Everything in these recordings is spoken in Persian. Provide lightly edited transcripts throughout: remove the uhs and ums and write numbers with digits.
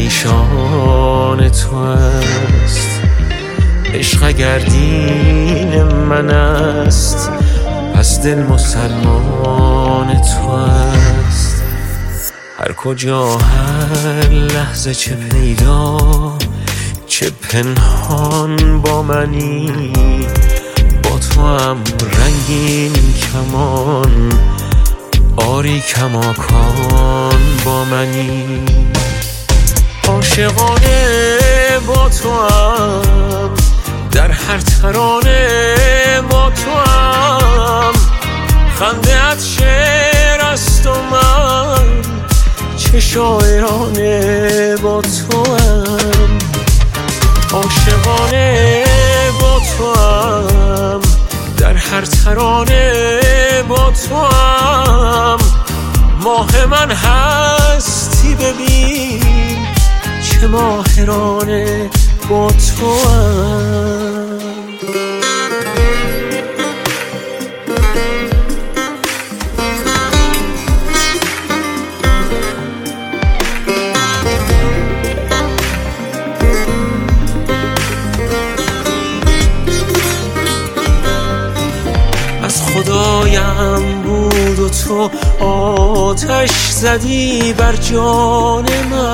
پریشان تو است. عشق اگر دین من است، پس دل مسلمان تو است. هر کجا هر لحظه چه پیدا چه پنهان با منی، با تو هم رنگین کمان آری کماکان با منی. عاشقانه با تو هم در هر ترانه با تو هم، خنده ات شعر است و من چه شاعرانه با تو هم. عاشقانه با تو هم در هر ترانه با تو هم، ماه من هستی ببین چه ماهرانه با تو هم. خدایم بود و تو آتش زدی بر جان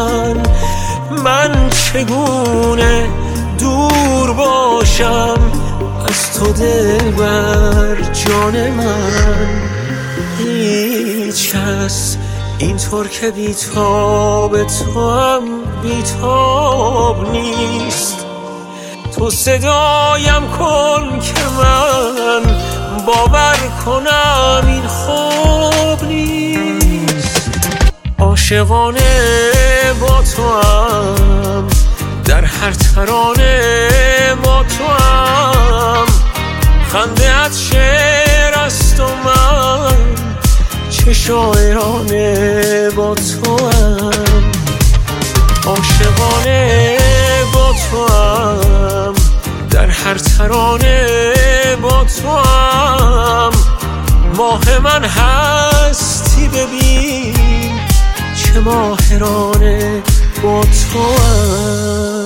من چگونه دور باشم از تو دلبر جان من. هیچ کس اینطور که بیتاب تو هم بیتاب نیست. تو صدایم کن که من باور کنم این خواب نیست. عاشقانه با تو هم در هر ترانه با تو هم، خنده ات شعر است و من چه شاعرانه با تو هم. عاشقانه با تو هم در هر ترانه با تو هم، ماه من هستی ببین چه ماهرانه با تو هم.